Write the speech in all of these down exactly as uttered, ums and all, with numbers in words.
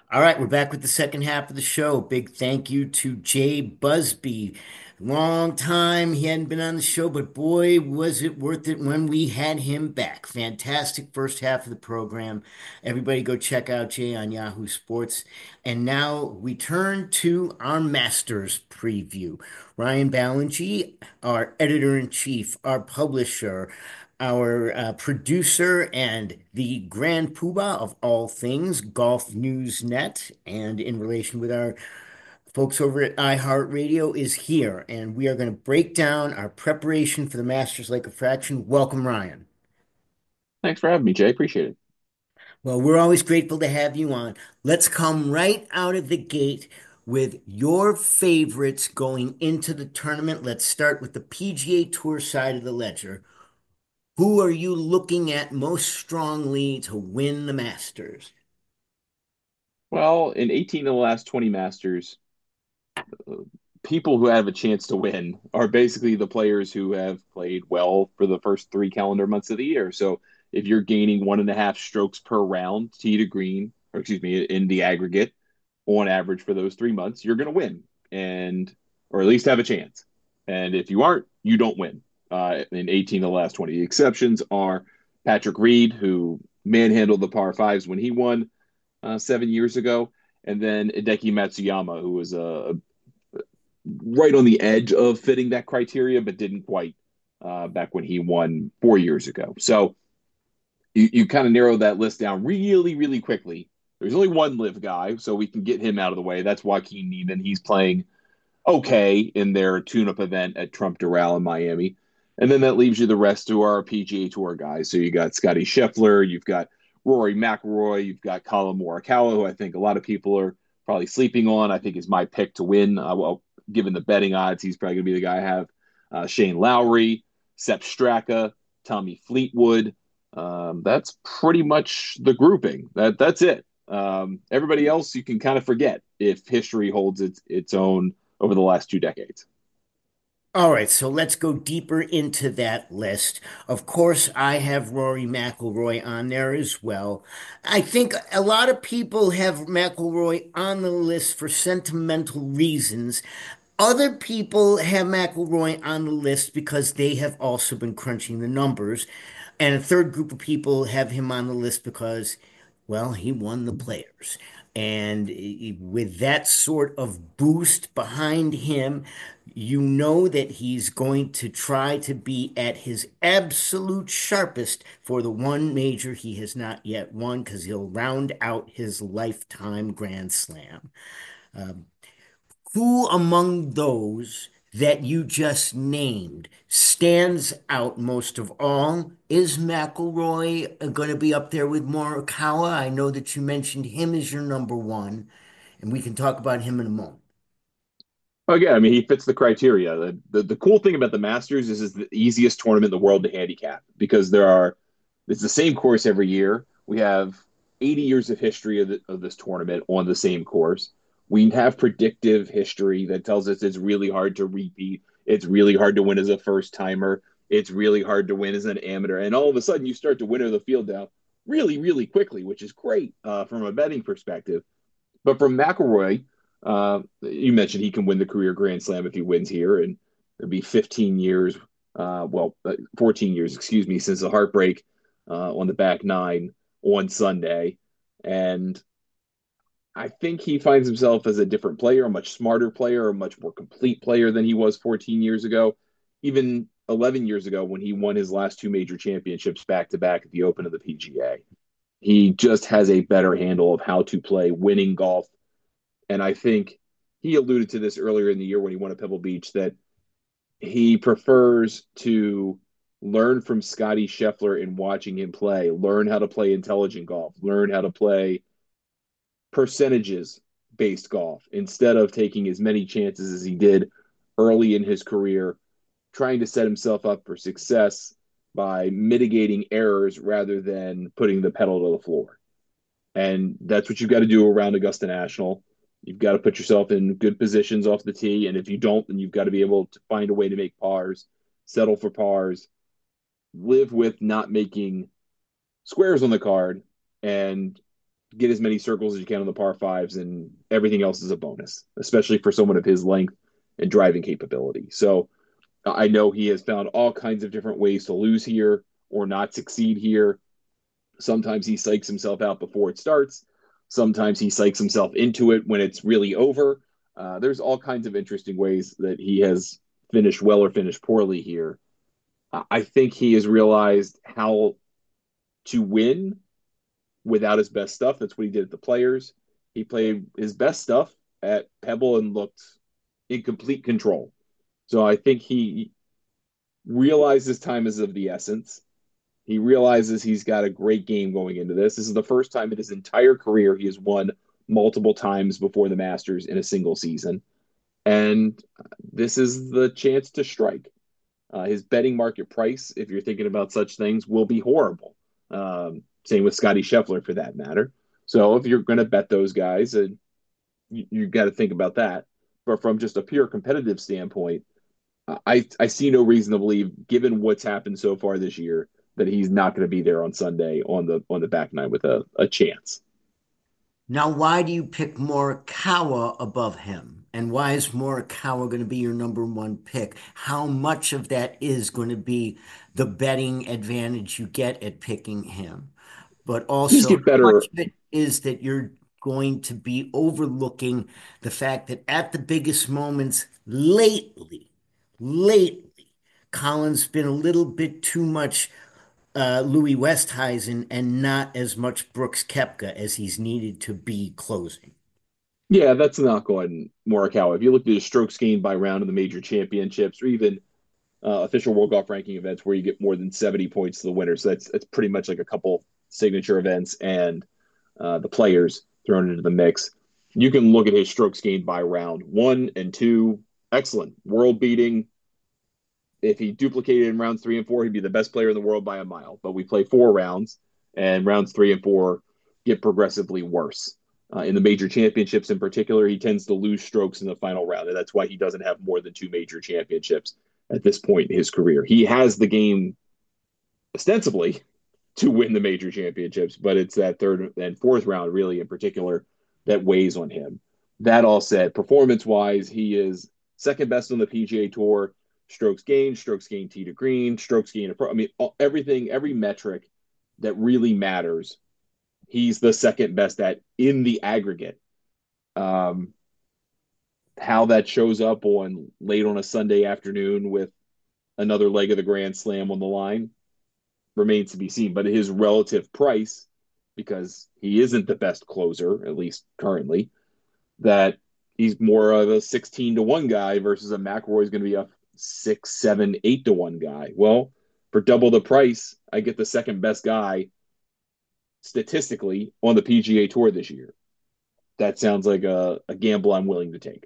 All right, we're back with the second half of the show. Big thank you to Jay Busby. Long time he hadn't been on the show, but boy, was it worth it when we had him back. Fantastic first half of the program. Everybody go check out Jay on Yahoo Sports. And now we turn to our Masters preview. Ryan Ballingy, our editor in chief, our publisher, our uh, producer and the grand poobah of all things Golf News Net, and in relation with our folks over at iHeartRadio, is here. And we are going to break down our preparation for the Masters Lake of Fraction. Welcome, Ryan. Thanks for having me, Jay. Appreciate it. Well, we're always grateful to have you on. Let's come right out of the gate with your favorites going into the tournament. Let's start with the P G A Tour side of the ledger. Who are you looking at most strongly to win the Masters? Well, in eighteen of the last twenty Masters, people who have a chance to win are basically the players who have played well for the first three calendar months of the year. So if you're gaining one and a half strokes per round, tee to green, or excuse me, in the aggregate, on average for those three months, you're going to win, and or at least have a chance. And if you aren't, you don't win. Uh, in eighteen of the last twenty, the exceptions are Patrick Reed, who manhandled the par fives when he won uh, seven years ago, and then Hideki Matsuyama, who was a, right on the edge of fitting that criteria, but didn't quite uh, back when he won four years ago. So you, you kind of narrow that list down really, really quickly. There's only one live guy, so we can get him out of the way. That's Joaquin Neiman. He's playing okay in their tune-up event at Trump Doral in Miami. And then that leaves you the rest who are P G A Tour guys. So you got Scotty Scheffler, you've got Rory McIlroy, you've got Colin Morikawa, who I think a lot of people are probably sleeping on. I think is my pick to win. Uh, well, given the betting odds, he's probably going to be the guy I have. Uh, Shane Lowry, Sepp Straka, Tommy Fleetwood. Um, that's pretty much the grouping. That that's it. Um, everybody else you can kind of forget if history holds its its own over the last two decades. All right, so let's go deeper into that list. Of course, I have Rory McIlroy on there as well. I think a lot of people have McIlroy on the list for sentimental reasons. Other people have McIlroy on the list because they have also been crunching the numbers. And a third group of people have him on the list because, well, he won the players. And with that sort of boost behind him, you know that he's going to try to be at his absolute sharpest for the one major he has not yet won because he'll round out his lifetime Grand Slam. Um, who among those that you just named stands out most of all? Is McIlroy going to be up there with Morikawa? I know that you mentioned him as your number one, and we can talk about him in a moment. Again, I mean, he fits the criteria. The, the the cool thing about the Masters is it's the easiest tournament in the world to handicap because there are it's the same course every year. We have eighty years of history of, the, of this tournament on the same course. We have predictive history that tells us it's really hard to repeat. It's really hard to win as a first timer. It's really hard to win as an amateur. And all of a sudden, you start to winnow the field down really, really quickly, which is great uh, from a betting perspective. But from McIlroy, uh, you mentioned he can win the career Grand Slam if he wins here, and it'd be fifteen years, uh, well, uh, fourteen years, excuse me, since the heartbreak uh, on the back nine on Sunday. And I think he finds himself as a different player, a much smarter player, a much more complete player than he was fourteen years ago, even eleven years ago when he won his last two major championships back to back at the Open of the P G A. He just has a better handle of how to play winning golf, and I think he alluded to this earlier in the year when he won at Pebble Beach that he prefers to learn from Scotty Scheffler in watching him play, learn how to play intelligent golf, learn how to play percentages based golf instead of taking as many chances as he did early in his career, trying to set himself up for success by mitigating errors rather than putting the pedal to the floor. And that's what you've got to do around Augusta National. You've got to put yourself in good positions off the tee. And if you don't, then you've got to be able to find a way to make pars, settle for pars, live with not making squares on the card, and get as many circles as you can on the par fives, and everything else is a bonus, especially for someone of his length and driving capability. So I know he has found all kinds of different ways to lose here or not succeed here. Sometimes he psychs himself out before it starts. Sometimes he psychs himself into it when it's really over. Uh, there's all kinds of interesting ways that he has finished well or finished poorly here. I think he has realized how to win without his best stuff. That's what he did at the Players. He played his best stuff at Pebble and looked in complete control. So I think he realizes time is of the essence. He realizes he's got a great game going into this. This is the first time in his entire career he has won multiple times before the Masters in a single season. And this is the chance to strike. Uh, his betting market price, if you're thinking about such things, will be horrible. Um, same with Scotty Scheffler for that matter. So if you're going to bet those guys, uh, you, you got to think about that. But from just a pure competitive standpoint, I I see no reason to believe, given what's happened so far this year, that he's not going to be there on Sunday on the on the back nine with a, a chance. Now, why do you pick Morikawa above him? And why is Morikawa going to be your number one pick? How much of that is going to be the betting advantage you get at picking him? But Just also, get how better. much of it is that you're going to be overlooking the fact that at the biggest moments lately, lately, Colin's been a little bit too much uh, Louis Westhuizen and not as much Brooks Koepka as he's needed to be closing. Yeah, that's a knock on Morikawa. If you look at his strokes gained by round in the major championships, or even uh, official world golf ranking events where you get more than seventy points to the winner, so that's that's pretty much like a couple signature events and uh, the players thrown into the mix. You can look at his strokes gained by round one and two. Excellent, world beating. If he duplicated in rounds three and four, he'd be the best player in the world by a mile. But we play four rounds, and rounds three and four get progressively worse. Uh, in the major championships in particular, he tends to lose strokes in the final round, and that's why he doesn't have more than two major championships at this point in his career. He has the game ostensibly to win the major championships, but it's that third and fourth round, really in particular, that weighs on him. That all said, performance wise, he is second best on the P G A Tour. Strokes gained, strokes gained tee to green, strokes gained. I mean, everything, every metric that really matters, he's the second best at in the aggregate. Um, how that shows up on late on a Sunday afternoon with another leg of the Grand Slam on the line remains to be seen. But his relative price, because he isn't the best closer, at least currently, that he's more of a sixteen to one guy versus a McIlroy is going to be a six, seven, eight to one guy. Well, for double the price, I get the second best guy statistically on the P G A Tour this year. That sounds like a, a gamble I'm willing to take.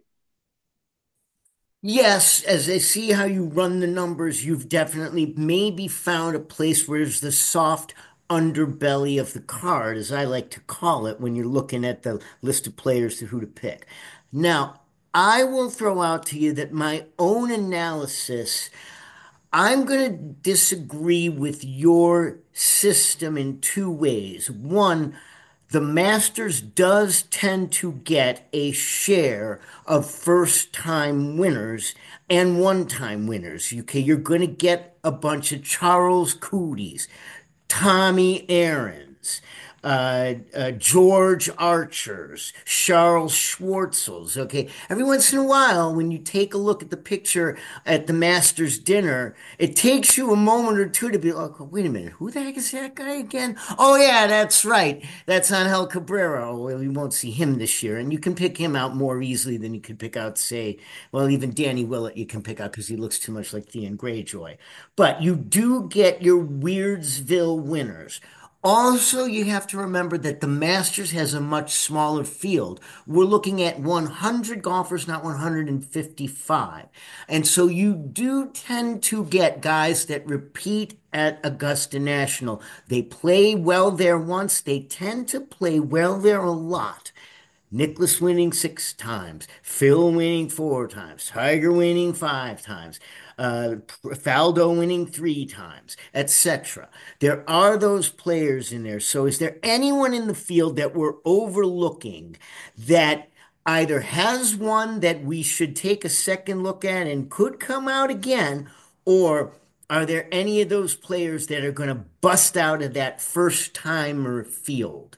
Yes, as I see how you run the numbers, you've definitely maybe found a place where there's the soft underbelly of the card, as I like to call it, when you're looking at the list of players to who to pick. Now, I will throw out to you that my own analysis, I'm going to disagree with your system in two ways. One, the Masters does tend to get a share of first-time winners and one-time winners. Okay, you're going to get a bunch of Charles Cooties, Tommy Aarons, uh, uh, George Archers, Charles Schwartzels. Okay, every once in a while, when you take a look at the picture at the Masters dinner, it takes you a moment or two to be like, oh, wait a minute, who the heck is that guy again? Oh, yeah, that's right. That's Angel Cabrera. Oh, well, we won't see him this year. And you can pick him out more easily than you could pick out, say, well, even Danny Willett you can pick out because he looks too much like Theon Greyjoy. But you do get your Weirdsville winners. Also, you have to remember that the Masters has a much smaller field. We're looking at one hundred golfers, not one hundred fifty-five. And so you do tend to get guys that repeat at Augusta National. They play well there once, they tend to play well there a lot. Nicklaus winning six times, Phil winning four times, Tiger winning five times. uh, Faldo winning three times, et cetera. There are those players in there. So, is there anyone in the field that we're overlooking that either has one that we should take a second look at and could come out again, or are there any of those players that are going to bust out of that first timer field?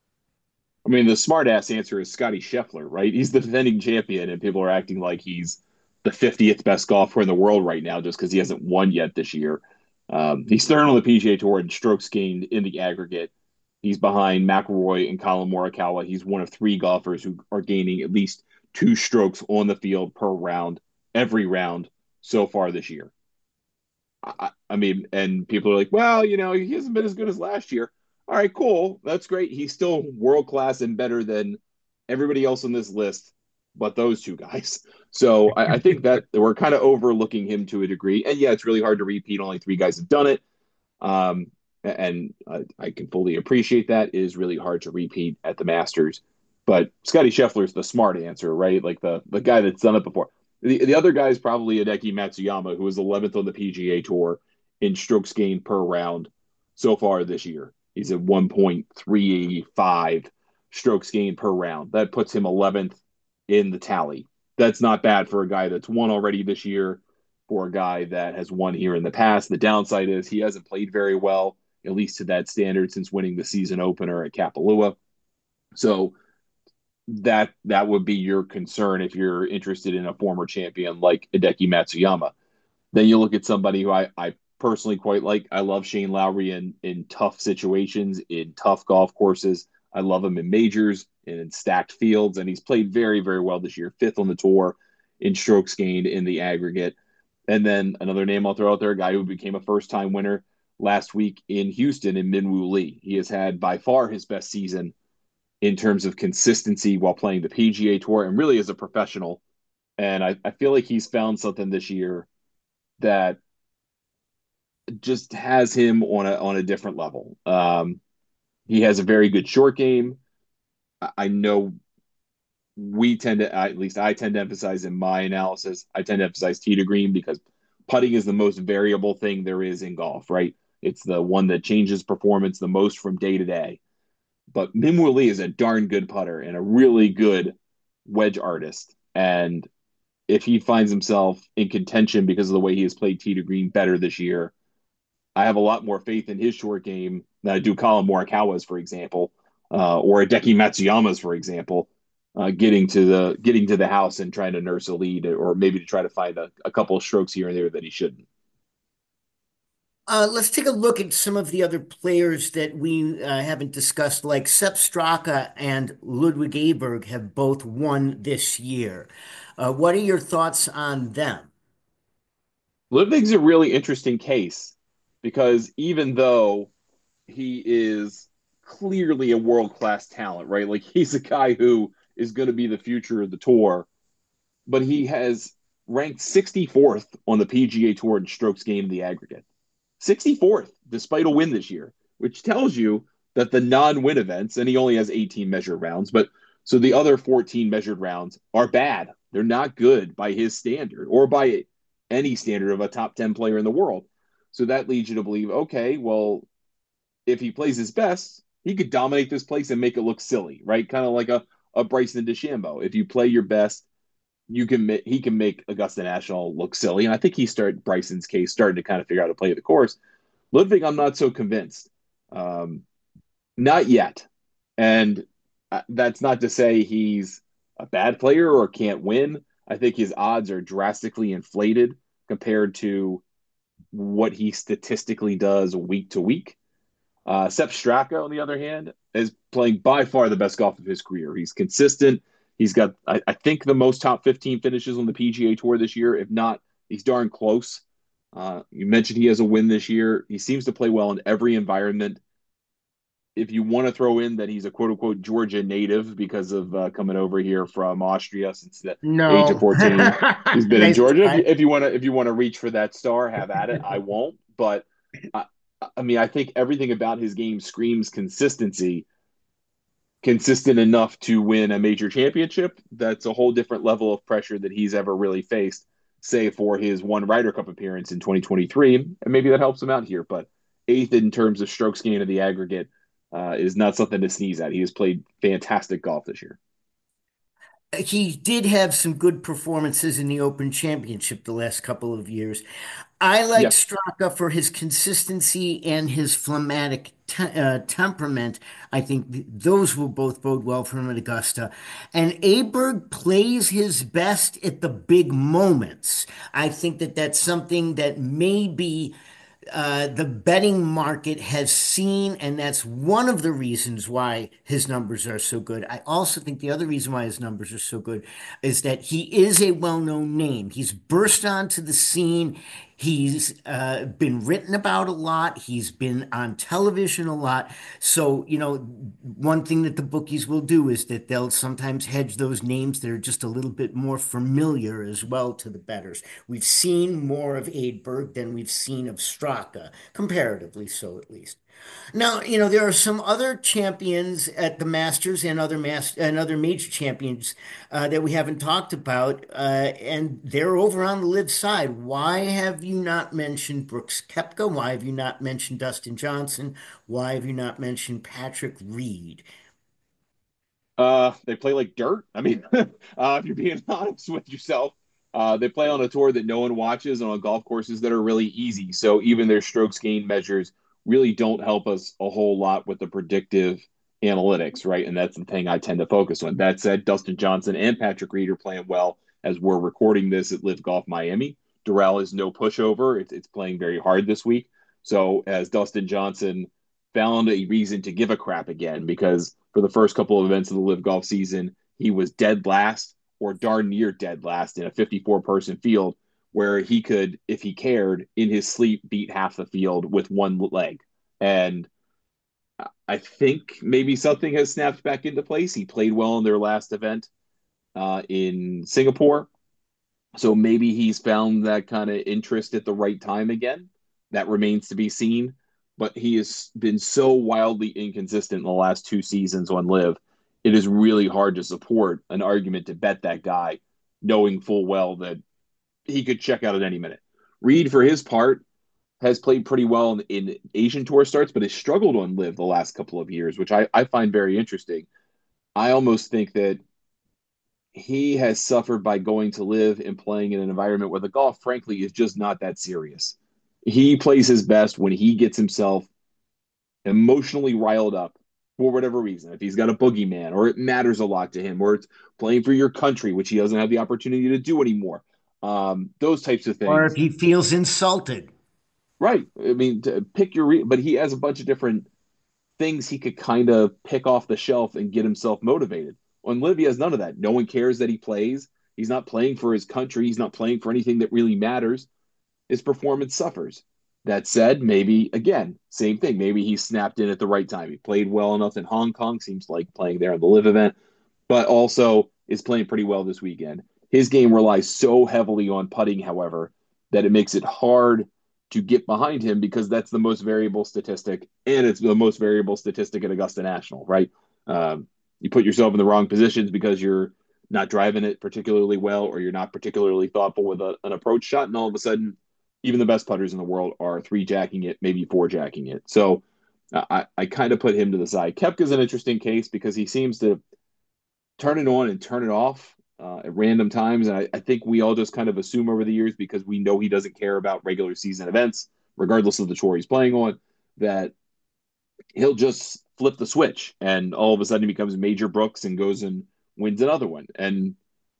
I mean, the smart ass answer is Scotty Scheffler, right? He's the defending champion, and people are acting like he's the fiftieth best golfer in the world right now just because he hasn't won yet this year. Um, he's third on the P G A Tour in strokes gained in the aggregate. He's behind McIlroy and Colin Morikawa. He's one of three golfers who are gaining at least two strokes on the field per round, every round so far this year. I, I mean, and people are like, well, you know, he hasn't been as good as last year. All right, cool. That's great. He's still world class and better than everybody else on this list, but those two guys. So I, I think that we're kind of overlooking him to a degree. And yeah, it's really hard to repeat. Only three guys have done it. Um, and I, I can fully appreciate that. It is really hard to repeat at the Masters. But Scotty Scheffler is the smart answer, right? Like the the guy that's done it before. The the other guy is probably Hideki Matsuyama, who is eleventh on the P G A Tour in strokes gained per round so far this year. He's at one point three five strokes gained per round. That puts him eleventh in the tally. That's not bad for a guy that's won already this year, for a guy that has won here in the past. The downside is he hasn't played very well, at least to that standard, since winning the season opener at Kapalua. So that that would be your concern if you're interested in a former champion like Hideki Matsuyama. Then you look at somebody who I, I personally quite like. I love Shane Lowry in in tough situations, in tough golf courses. I love him in majors and in stacked fields, and he's played very, very well this year, fifth on the tour in strokes gained in the aggregate. And then another name I'll throw out there, a guy who became a first time winner last week in Houston in Minwoo Lee. He has had by far his best season in terms of consistency while playing the P G A Tour and really as a professional. And I, I feel like he's found something this year that just has him on a on a different level. Um, he has a very good short game. I, I know we tend to, at least I tend to emphasize in my analysis, I tend to emphasize tee to green because putting is the most variable thing there is in golf, right? It's the one that changes performance the most from day to day. But Minwoo Lee is a darn good putter and a really good wedge artist. And if he finds himself in contention because of the way he has played tee to green better this year, I have a lot more faith in his short game than I do Colin Morikawa's, for example, uh, or Hideki Matsuyama's, for example, uh, getting to the getting to the house and trying to nurse a lead, or maybe to try to find a, a couple of strokes here and there that he shouldn't. Uh, let's take a look at some of the other players that we uh, haven't discussed, like Sepp Straka and Ludwig Aberg have both won this year. Uh, what are your thoughts on them? Ludwig's a really interesting case because even though he is clearly a world class talent, right? Like he's a guy who is going to be the future of the tour, but he has ranked sixty-fourth on the P G A Tour in strokes gained in the aggregate. sixty-fourth, despite a win this year, which tells you that the non win events, and he only has eighteen measured rounds, but so the other fourteen measured rounds are bad. They're not good by his standard or by any standard of a top ten player in the world. So that leads you to believe, okay, well, if he plays his best, he could dominate this place and make it look silly, right? Kind of like a, a Bryson DeChambeau. If you play your best, you can he can make Augusta National look silly. And I think he started Bryson's case starting to kind of figure out how to play the course. Ludwig, I'm not so convinced. Um, not yet. And uh, that's not to say he's a bad player or can't win. I think his odds are drastically inflated compared to what he statistically does week to week. Uh, Sepp Straka, on the other hand, is playing by far the best golf of his career. He's consistent. He's got, I, I think, the most top fifteen finishes on the P G A Tour this year. If not, he's darn close. Uh, you mentioned he has a win this year. He seems to play well in every environment. If you want to throw in that he's a quote unquote Georgia native because of uh, coming over here from Austria since the age of No. fourteen, he's been in Nice Georgia. If you, try. if you want to, if you want to reach for that star, have at it. I won't, but I, I mean, I think everything about his game screams consistency, consistent enough to win a major championship. That's a whole different level of pressure that he's ever really faced. say for his one Ryder Cup appearance in twenty twenty-three, and maybe that helps him out here. But eighth in terms of strokes gained of the aggregate uh, is not something to sneeze at. He has played fantastic golf this year. He did have some good performances in the Open Championship the last couple of years. I like Yes. Straka for his consistency and his phlegmatic te uh, temperament. I think th those will both bode well for him at Augusta. And Aberg plays his best at the big moments. I think that that's something that maybe uh, the betting market has seen, and that's one of the reasons why his numbers are so good. I also think the other reason why his numbers are so good is that he is a well-known name. He's burst onto the scene. He's uh, been written about a lot. He's been on television a lot. So, you know, one thing that the bookies will do is that they'll sometimes hedge those names that are just a little bit more familiar as well to the bettors. We've seen more of Aidberg than we've seen of Straka, comparatively so at least. Now, you know, there are some other champions at the Masters and other mas and other major champions uh, that we haven't talked about, uh, and they're over on the live side. Why have you not mentioned Brooks Koepka? Why have you not mentioned Dustin Johnson? Why have you not mentioned Patrick Reed? Uh, they play like dirt. I mean, uh, if you're being honest with yourself, uh, they play on a tour that no one watches and on golf courses that are really easy. So even their strokes gain measures really don't help us a whole lot with the predictive analytics, right? And that's the thing I tend to focus on. That said, Dustin Johnson and Patrick Reed are playing well as we're recording this at Live Golf Miami. Doral is no pushover. It's, it's playing very hard this week. So as Dustin Johnson found a reason to give a crap again because for the first couple of events of the Live Golf season, he was dead last or darn near dead last in a fifty-four person field where he could, if he cared, in his sleep beat half the field with one leg. And I think maybe something has snapped back into place. He played well in their last event uh, in Singapore. So maybe he's found that kind of interest at the right time again. That remains to be seen. But he has been so wildly inconsistent in the last two seasons on Live. It is really hard to support an argument to bet that guy, knowing full well that he could check out at any minute. Reed, for his part, has played pretty well in, in Asian Tour starts, but has struggled on Live the last couple of years, which I, I find very interesting. I almost think that he has suffered by going to Live and playing in an environment where the golf, frankly, is just not that serious. He plays his best when he gets himself emotionally riled up for whatever reason. If he's got a boogeyman, or it matters a lot to him, or it's playing for your country, which he doesn't have the opportunity to do anymore. Um, those types of Or if things. he feels insulted. Right. I mean, to pick your, re- but he has a bunch of different things he could kind of pick off the shelf and get himself motivated. On Liv, he has none of that. No one cares that he plays. He's not playing for his country. He's not playing for anything that really matters. His performance suffers. That said, maybe again, same thing. Maybe he snapped in at the right time. He played well enough in Hong Kong, seems like playing there in the Live event, but also is playing pretty well this weekend. His game relies so heavily on putting, however, that it makes it hard to get behind him because that's the most variable statistic, and it's the most variable statistic at Augusta National, right? Um, you put yourself in the wrong positions because you're not driving it particularly well, or you're not particularly thoughtful with a, an approach shot, and all of a sudden, even the best putters in the world are three jacking it, maybe four jacking it. So I, I kind of put him to the side. Kepka's an interesting case because he seems to turn it on and turn it off uh, at random times. And I, I think we all just kind of assume over the years because we know he doesn't care about regular season events, regardless of the tour he's playing on, that he'll just flip the switch and all of a sudden he becomes Major Brooks and goes and wins another one. And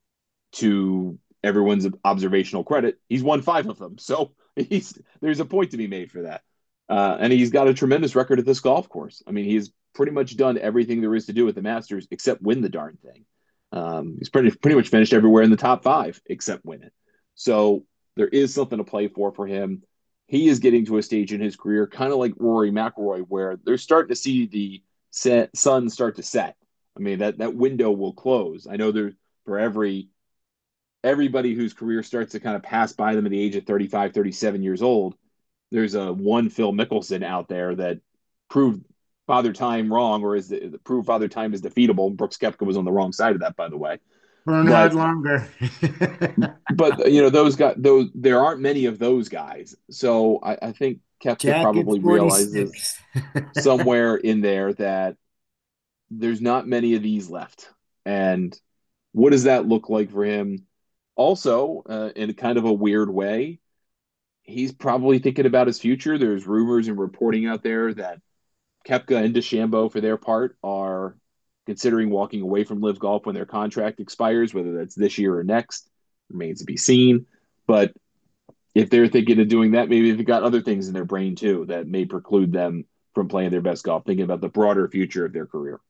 to everyone's observational credit, he's won five of them. So he's there's a point to be made for that. Uh, and he's got a tremendous record at this golf course. I mean, he's pretty much done everything there is to do with the Masters except win the darn thing. Um, he's pretty pretty much finished everywhere in the top five except win it. So there is something to play for for him. He is getting to a stage in his career, kind of like Rory McIlroy, where they're starting to see the set, sun start to set. I mean that that window will close. I know there for every everybody whose career starts to kind of pass by them at the age of thirty-five, thirty-seven years old, there's a one Phil Mickelson out there that proved Father Time wrong, or is the, proved Father Time is defeatable. Brooks Koepka was on the wrong side of that, by the way. Bernhard But Langer. but you know those guys, those there aren't many of those guys. So I, I think Kepka Jacket probably realizes forty-six. somewhere in there that there's not many of these left. And what does that look like for him? Also, uh, in kind of a weird way, he's probably thinking about his future. There's rumors and reporting out there that Kepka and DeChambeau, for their part, are considering walking away from Live Golf when their contract expires, whether that's this year or next, remains to be seen. But if they're thinking of doing that, maybe they've got other things in their brain too that may preclude them from playing their best golf, thinking about the broader future of their career.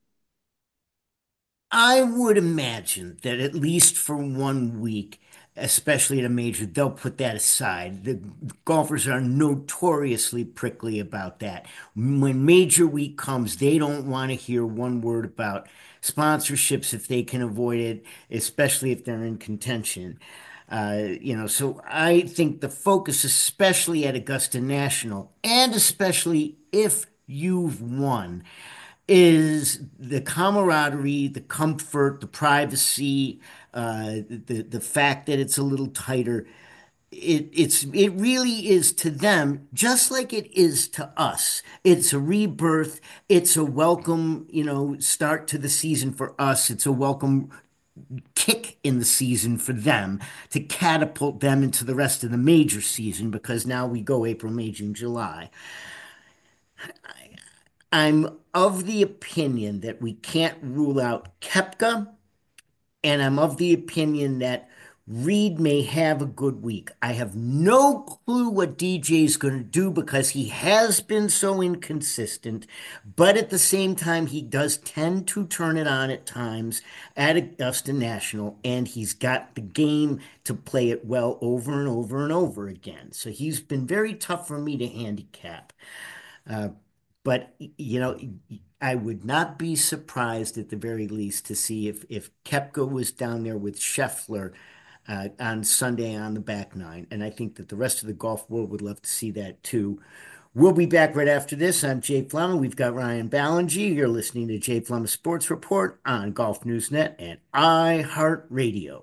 I would imagine that at least for one week, especially at a major, they'll put that aside. The golfers are notoriously prickly about that. When major week comes, they don't want to hear one word about sponsorships if they can avoid it, especially if they're in contention. Uh, you know, so I think the focus, especially at Augusta National, and especially if you've won, is the camaraderie, the comfort, the privacy, uh, the the fact that it's a little tighter. It it's it really is to them just like it is to us. It's a rebirth. It's a welcome, you know, start to the season for us. It's a welcome kick in the season for them to catapult them into the rest of the major season because now we go April, May, June, July. I'm of the opinion that we can't rule out Kepka, and I'm of the opinion that Reed may have a good week. I have no clue what D J is going to do because he has been so inconsistent, but at the same time, he does tend to turn it on at times at Augusta National, and he's got the game to play it well over and over and over again. So he's been very tough for me to handicap. Uh, but you know, I would not be surprised at the very least to see if if Kepka was down there with Scheffler uh, on Sunday on the back nine, and I think that the rest of the golf world would love to see that too. We'll be back right after this. I'm Jay Flama. We've got Ryan Ballingy. You're listening to Jay Flama Sports Report on Golf News Net and iHeartRadio.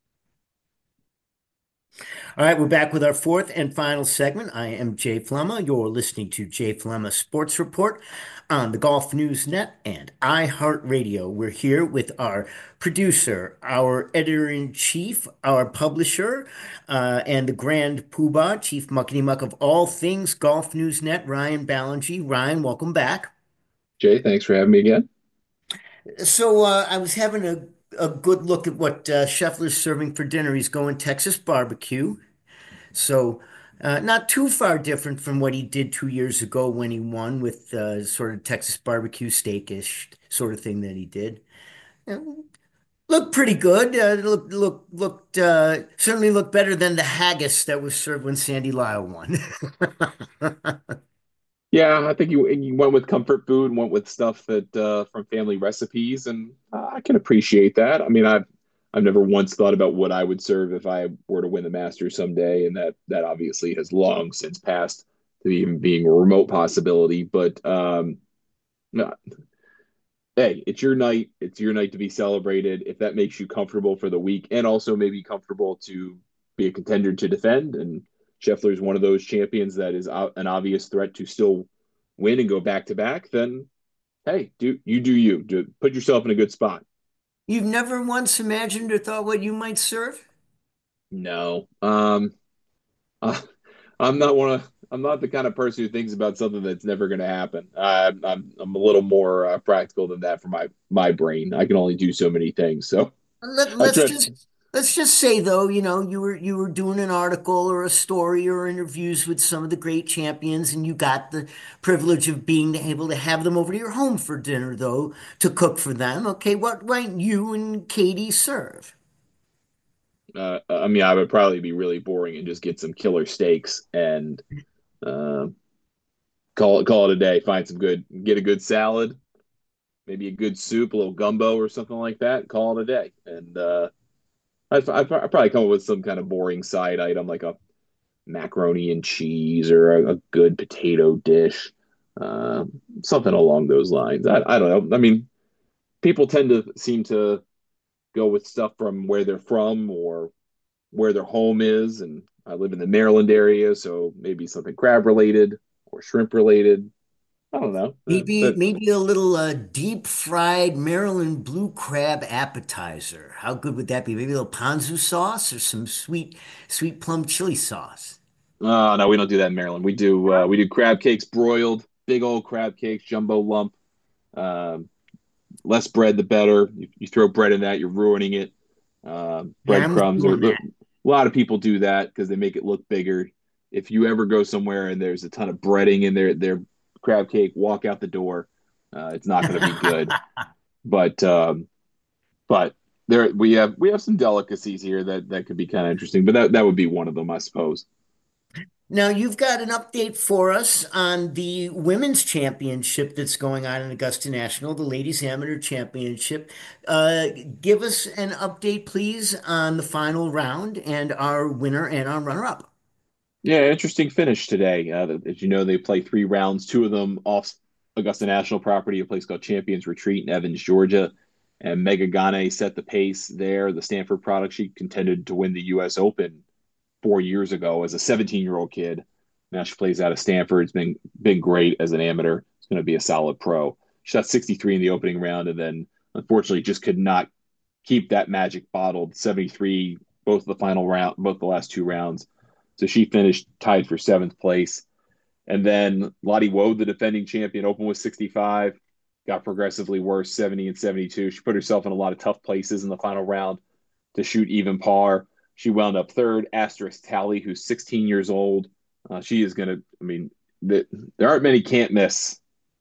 All right, we're back with our fourth and final segment. I am Jay Flema. You're listening to Jay Flema Sports Report on the Golf News Net and iHeartRadio. We're here with our producer, our editor-in-chief, our publisher, uh, and the grand poobah, chief muckety muck of all things Golf News Net, Ryan Ballingy. Ryan, welcome back. Jay, thanks for having me again. So uh, I was having a, a good look at what uh, Scheffler's serving for dinner. He's going Texas barbecue. So, uh, not too far different from what he did two years ago when he won with uh, sort of Texas barbecue steakish sort of thing that he did. Uh, Looked pretty good. Uh, looked looked looked uh, certainly looked better than the haggis that was served when Sandy Lyle won. Yeah, I think you you went with comfort food and went with stuff that uh, from family recipes, and I can appreciate that. I mean, I've I've never once thought about what I would serve if I were to win the Masters someday, and that that obviously has long since passed to even being a remote possibility. But um, no, hey, it's your night. It's your night to be celebrated. If that makes you comfortable for the week, and also maybe comfortable to be a contender to defend, and Scheffler is one of those champions that is o- an obvious threat to still win and go back to back, then hey, do you do you do put yourself in a good spot. You've never once imagined or thought what you might serve? No, um, uh, I'm not one of I'm not the kind of person who thinks about something that's never going to happen. I'm I'm I'm a little more uh, practical than that for my my brain. I can only do so many things, so Let, I let's try. just let's just say though, you know, you were you were doing an article or a story or interviews with some of the great champions, and you got the privilege of being able to have them over to your home for dinner, though, to cook for them. Okay, what might you and Katie serve? Uh, I mean, I would probably be really boring and just get some killer steaks and uh, call it call it a day. Find some good, get a good salad, maybe a good soup, a little gumbo or something like that. Call it a day. And uh, I'd, I'd, I'd probably come up with some kind of boring side item like a macaroni and cheese or a, a good potato dish, uh, something along those lines. I, I don't know. I mean, people tend to seem to go with stuff from where they're from or where their home is. And I live in the Maryland area, so maybe something crab related or shrimp related. I don't know. Uh, Maybe but maybe a little uh, deep fried Maryland blue crab appetizer. How good would that be? Maybe a little ponzu sauce or some sweet sweet plum chili sauce. uh, no, we don't do that in Maryland. We do uh, we do crab cakes broiled, big old crab cakes, jumbo lump. Um, Less bread, the better. You, you throw bread in that, you're ruining it. Uh, Yeah, I'm with breadcrumbs you are on a that. lot of people do that because they make it look bigger. If you ever go somewhere and there's a ton of breading in their their crab cake, walk out the door. Uh, it's not going to be good. But um, but there we have we have some delicacies here that that could be kind of interesting. But that that would be one of them, I suppose. Now you've got an update for us on the women's championship that's going on in Augusta National, the ladies amateur championship. Uh, give us an update, please, on the final round and our winner and our runner-up. Yeah, interesting finish today. Uh, as you know, they play three rounds, two of them off Augusta National property, a place called Champions Retreat in Evans, Georgia. And Mega Gane set the pace there. The Stanford product, she contended to win the U S Open four years ago as a seventeen year old kid. Now she plays out of Stanford. It's been been great as an amateur. It's going to be a solid pro. She shot sixty-three in the opening round, and then unfortunately just could not keep that magic bottled. seventy-three both the final round, both the last two rounds. So she finished tied for seventh place. And then Lottie Woe, the defending champion, opened with sixty-five, got progressively worse, seventy and seventy-two. She put herself in a lot of tough places in the final round to shoot even par. She wound up third. Asterisk Tally, who's sixteen years old, uh, she is going to, I mean, the, there aren't many can't miss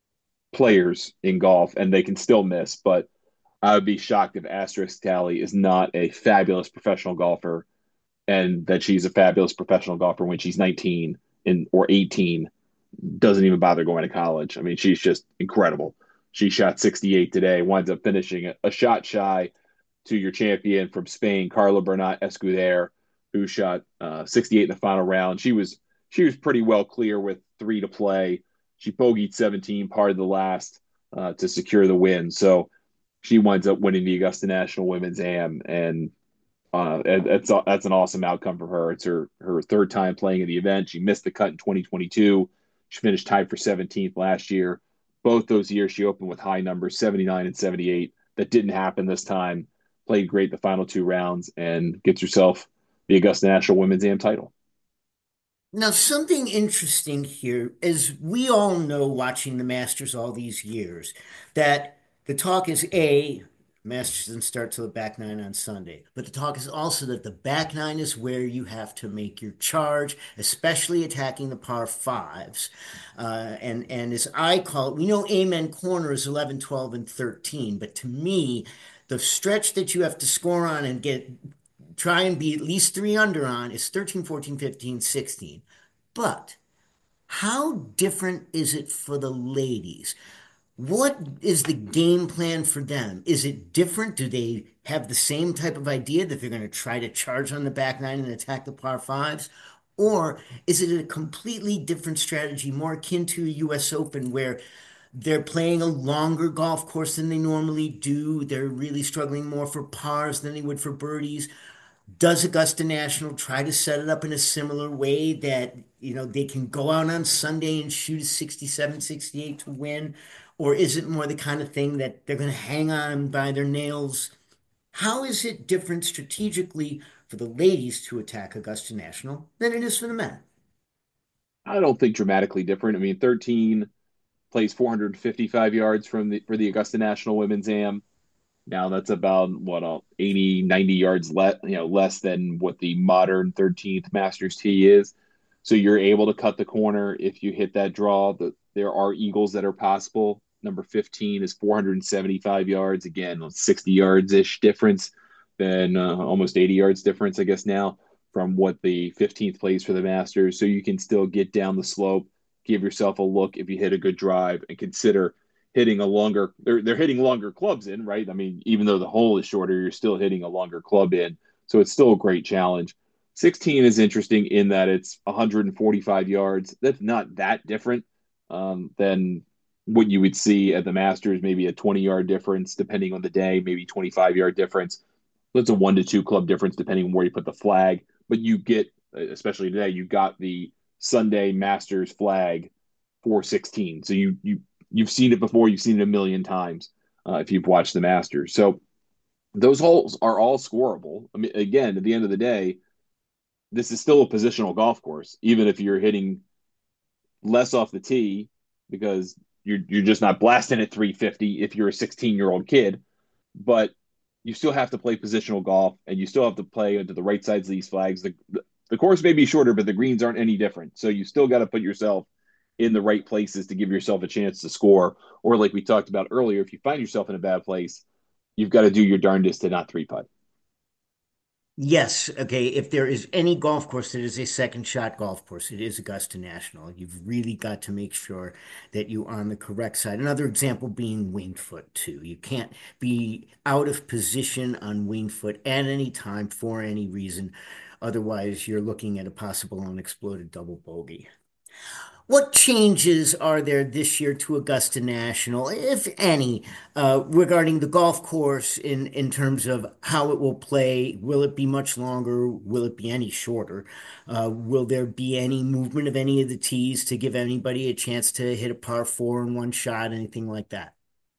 players in golf, and they can still miss, but I would be shocked if Asterisk Tally is not a fabulous professional golfer and that she's a fabulous professional golfer when she's nineteen and or eighteen, doesn't even bother going to college. I mean, she's just incredible. She shot sixty-eight today, winds up finishing a, a shot shy to your champion from Spain, Carla Bernat Escuder, who shot uh, sixty-eight in the final round. She was she was pretty well clear with three to play. She bogeyed seventeen, part of the last uh, to secure the win. So she winds up winning the Augusta National Women's Am, and uh, that's that's an awesome outcome for her. It's her her third time playing in the event. She missed the cut in twenty twenty-two. She finished tied for seventeenth last year. Both those years she opened with high numbers, seventy-nine and seventy-eight. That didn't happen this time. Played great the final two rounds and gets herself the Augusta National Women's Am title. Now, something interesting here is we all know watching the Masters all these years that the talk is A, Masters doesn't start till the back nine on Sunday. But the talk is also that the back nine is where you have to make your charge, especially attacking the par fives. Uh, and, and as I call it, we know Amen Corner is eleven, twelve, and thirteen. But to me, the stretch that you have to score on and get try and be at least three under on is thirteen, fourteen, fifteen, sixteen. But how different is it for the ladies? What is the game plan for them? Is it different? Do they have the same type of idea that they're going to try to charge on the back nine and attack the par fives? Or is it a completely different strategy, more akin to a U S Open, where they're playing a longer golf course than they normally do? They're really struggling more for pars than they would for birdies. Does Augusta National try to set it up in a similar way that, you know, they can go out on Sunday and shoot a sixty-seven, sixty-eight to win? Or is it more the kind of thing that they're going to hang on by their nails? How is it different strategically for the ladies to attack Augusta National than it is for the men? I don't think dramatically different. I mean, thirteen plays four hundred fifty-five yards from the for the Augusta National Women's Am. Now that's about what uh, eighty, ninety yards less, you know, less than what the modern thirteenth Masters tee is. So you're able to cut the corner if you hit that draw. The, there are eagles that are possible. Number fifteen is four hundred seventy-five yards. Again, sixty yards ish difference, then uh, almost eighty yards difference, I guess, now from what the fifteenth plays for the Masters. So you can still get down the slope, give yourself a look if you hit a good drive, and consider hitting a longer they're they're hitting longer clubs in, right? I mean, even though the hole is shorter, you're still hitting a longer club in. So it's still a great challenge. sixteen is interesting in that it's one hundred forty-five yards. That's not that different um, than what you would see at the Masters, maybe a twenty yard difference depending on the day, maybe twenty-five yard difference. That's a one to two club difference depending on where you put the flag. But you get, especially today, you got the Sunday Masters flag for sixteen. So you you you've seen it before. You've seen it a million times uh, if you've watched the Masters. So those holes are all scoreable. I mean, again, at the end of the day, this is still a positional golf course, even if you're hitting less off the tee because you're you're just not blasting at three fifty if you're a sixteen year old kid, but you still have to play positional golf and you still have to play into the right sides of these flags. The the course may be shorter, but the greens aren't any different. So you still got to put yourself in the right places to give yourself a chance to score. Or like we talked about earlier, if you find yourself in a bad place, you've got to do your darndest to not three putt. Yes, okay. If there is any golf course that is a second shot golf course, it is Augusta National. You've really got to make sure that you're on the correct side. Another example being winged foot, too. You can't be out of position on winged foot at any time for any reason. Otherwise, you're looking at a possible unexploded double bogey. What changes are there this year to Augusta National, if any, uh, regarding the golf course in, in terms of how it will play? Will it be much longer? Will it be any shorter? Uh, will there be any movement of any of the tees to give anybody a chance to hit a par four in one shot, anything like that?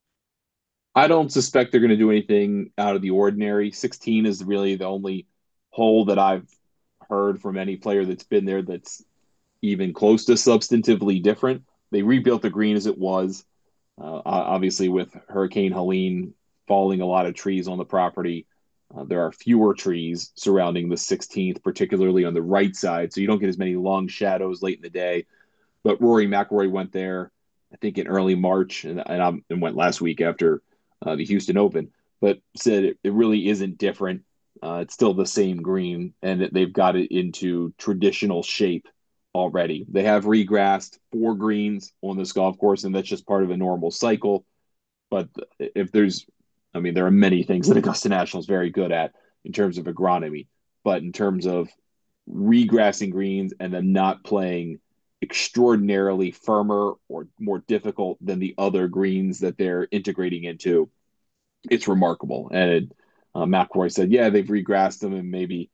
I don't suspect they're going to do anything out of the ordinary. sixteen is really the only hole that I've heard from any player that's been there that's even close to substantively different. They rebuilt the green as it was. Uh, obviously, with Hurricane Helene falling a lot of trees on the property, uh, there are fewer trees surrounding the sixteenth, particularly on the right side. So you don't get as many long shadows late in the day. But Rory McIlroy went there, I think, in early March, and and, um, and went last week after uh, the Houston Open. But said it, it really isn't different. Uh, it's still the same green, and they've got it into traditional shape already. They have regrassed four greens on this golf course, and that's just part of a normal cycle. But if there's, I mean, there are many things that Augusta National is very good at in terms of agronomy, but in terms of regrassing greens and then not playing extraordinarily firmer or more difficult than the other greens that they're integrating into, it's remarkable. And it, uh, McElroy said, yeah, they've regrassed them and maybe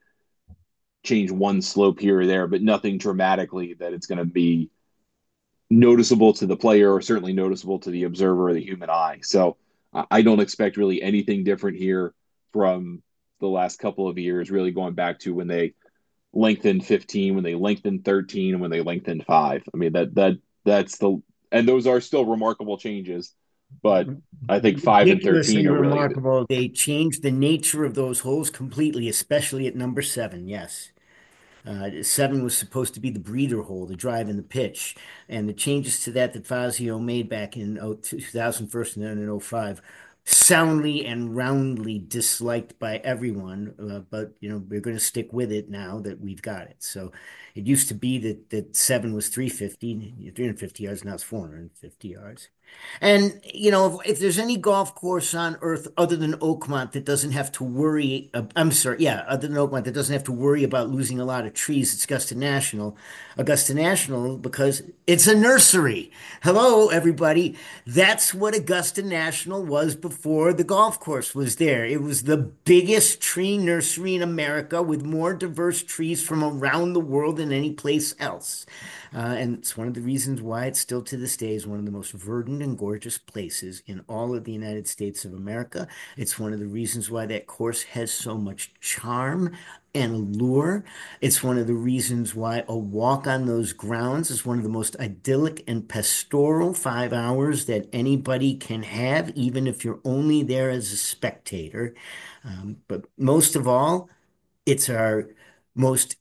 change one slope here or there, but nothing dramatically that it's going to be noticeable to the player or certainly noticeable to the observer or the human eye. So uh, I don't expect really anything different here from the last couple of years, really going back to when they lengthened fifteen, when they lengthened thirteen, and when they lengthened five. I mean, that, that, that's the, and those are still remarkable changes, but I think five and thirteen Ridiculously are really, remarkable. They changed the nature of those holes completely, especially at number seven. Yes. Uh, seven was supposed to be the breather hole, the drive and the pitch. And the changes to that that Fazio made back in oh, two thousand first and then in oh five, soundly and roundly disliked by everyone. Uh, but, you know, we're going to stick with it now that we've got it. So it used to be that, that seven was three fifty, three hundred fifty yards, now it's four hundred fifty yards. And, you know, if, if there's any golf course on earth other than Oakmont that doesn't have to worry, uh, I'm sorry, yeah, other than Oakmont that doesn't have to worry about losing a lot of trees, it's Augusta National. Augusta National because it's a nursery. Hello, everybody. That's what Augusta National was before the golf course was there. It was the biggest tree nursery in America with more diverse trees from around the world than any place else. Uh, and it's one of the reasons why it still to this day is one of the most verdant and gorgeous places in all of the United States of America. It's one of the reasons why that course has so much charm and allure. It's one of the reasons why a walk on those grounds is one of the most idyllic and pastoral five hours that anybody can have, even if you're only there as a spectator. Um, but most of all, it's our most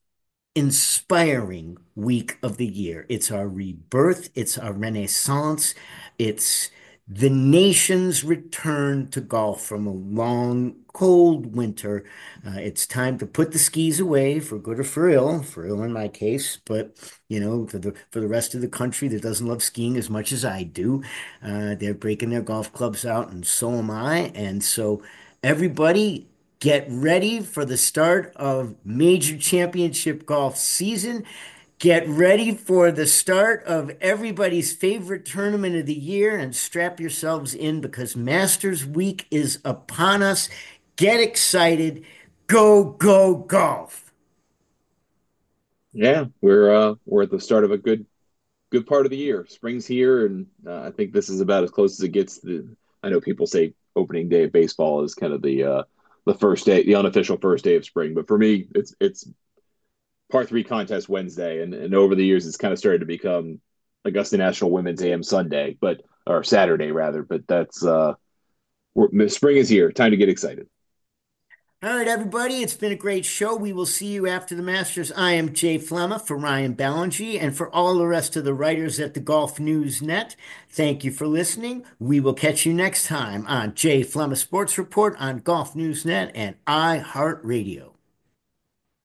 inspiring week of the year. It's our rebirth, it's our renaissance, it's the nation's return to golf from a long, cold winter. Uh, it's time to put the skis away for good or for ill, for ill in my case, but you know, for the for the rest of the country that doesn't love skiing as much as I do, uh, they're breaking their golf clubs out, and so am I. And so everybody get ready for the start of major championship golf season. Get ready for the start of everybody's favorite tournament of the year and strap yourselves in because Masters Week is upon us. Get excited. Go, go, golf. Yeah, we're uh we're at the start of a good good part of the year. Spring's here, and uh, I think this is about as close as it gets. To, I know people say opening day of baseball is kind of the uh, the first day, the unofficial first day of spring, but for me, it's it's par three contest Wednesday, and and over the years, it's kind of started to become Augusta National Women's A M Sunday, but or Saturday rather. But that's uh, we're, spring is here. Time to get excited. All right, everybody, it's been a great show. We will see you after the Masters. I am Jay Flemma for Ryan Ballingy and for all the rest of the writers at the Golf News Net. Thank you for listening. We will catch you next time on Jay Flemma Sports Report on Golf News Net and iHeartRadio.